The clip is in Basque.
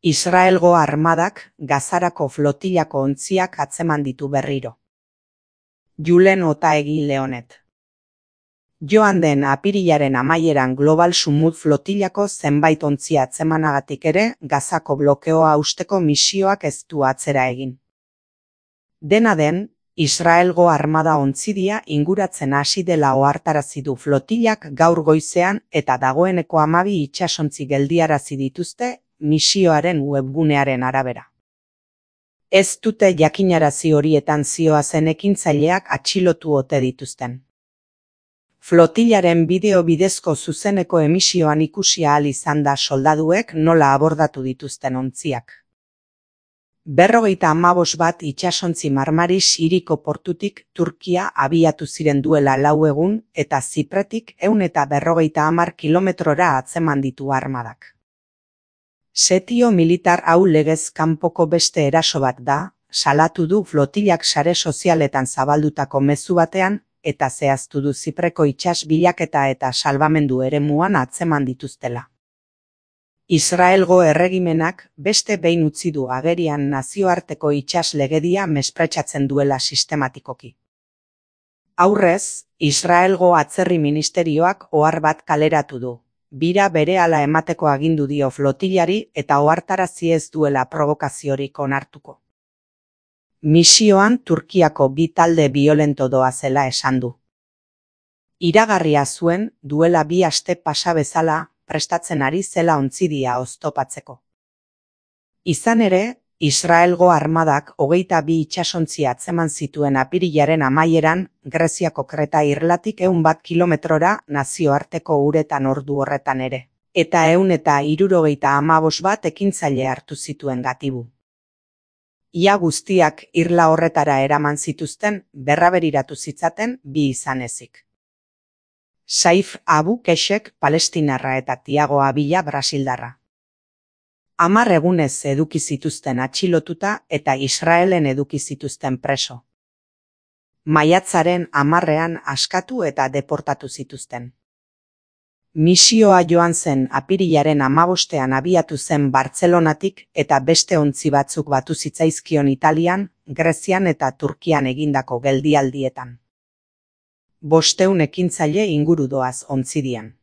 Israelgo armadak Gazarako flotillako ontziak atzeman ditu berriro. Julen Otaegi Leonet. Joan den apirilaren amaieran Global Sumud flotillako zenbait ontzi atzemanagatik ere Gazako blokeoa hausteko misioak ez du atzera egin. Dena den, Israelgo armada ontzidia inguratzen hasi dela ohartarazi du flotillak gaur goizean eta dagoeneko 12 itsasontzi geldiarazi dituzte misioaren webgunearen arabera. Ez dute jakinarazi horietan zihoazen ekintzaileak atxilotu ote dituzten. Flotillaren bideo bidezko zuzeneko emisioan ikusi ahal izan da soldaduek nola abordatu dituzten ontziak. 55 bat itsasontzi Marmaris hiriko portutik Turkia abiatu ziren duela 4 egun eta Zipretik 150 kilometrora atzeman ditu armadak. Setio militar hau legez kanpoko beste eraso bat da, salatu du flotillak sare sozialetan zabaldutako mezu batean eta zehaztu du Zipreko itsas bilaketa eta salbamendu eremuan atzeman dituztela. Israelgo erregimenak beste behin utzi du agerian nazioarteko itsas legedia mespretxatzen duela sistematikoki. Aurrez, Israelgo atzerri ministerioak ohar bat kaleratu du. Bira berehala emateko agindu dio flotillari eta ohartarazi ez duela provokaziorik onartuko. Misioan Turkiako bi talde biolento doazela esan du. Iragarria zuen duela 2 aste pasa bezala prestatzen ari zela ontzidia oztopatzeko. Izan ere, Israelgo armadak 22 itsasontzi atzeman zituen apirilaren amaieran Greziako Kreta irlatik 100 kilometrora nazioarteko uretan ordu horretan ere, eta 175 bat ekintzaile hartu zituen gatibu. Ia guztiak irla horretara eraman zituzten berraberiratu zitzaten 2 izan ezik. Saif Abu Keshek palestinarra eta Tiago Abila brasildarra. 10 egunez eduki zituzten atxilotuta eta Israelen eduki zituzten preso. Maiatzaren 10ean askatu eta deportatu zituzten. Misioa joan zen apirilaren 15ean abiatu zen Bartzelonatik eta beste ontzi batzuk batu zitzaizkion Italian, Grezian eta Turkian egindako geldialdietan. 500 ekintzaile inguru doaz ontzidian.